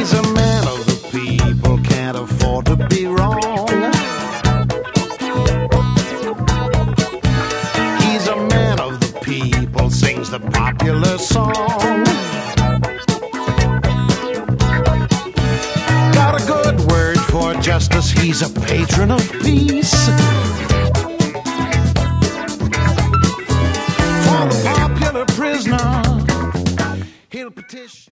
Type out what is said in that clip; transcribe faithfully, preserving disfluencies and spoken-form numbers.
He's a man of the people, can't afford to be wrong. He's a man of the people, sings the popular song. Got a good word for justice, he's a patron of peace.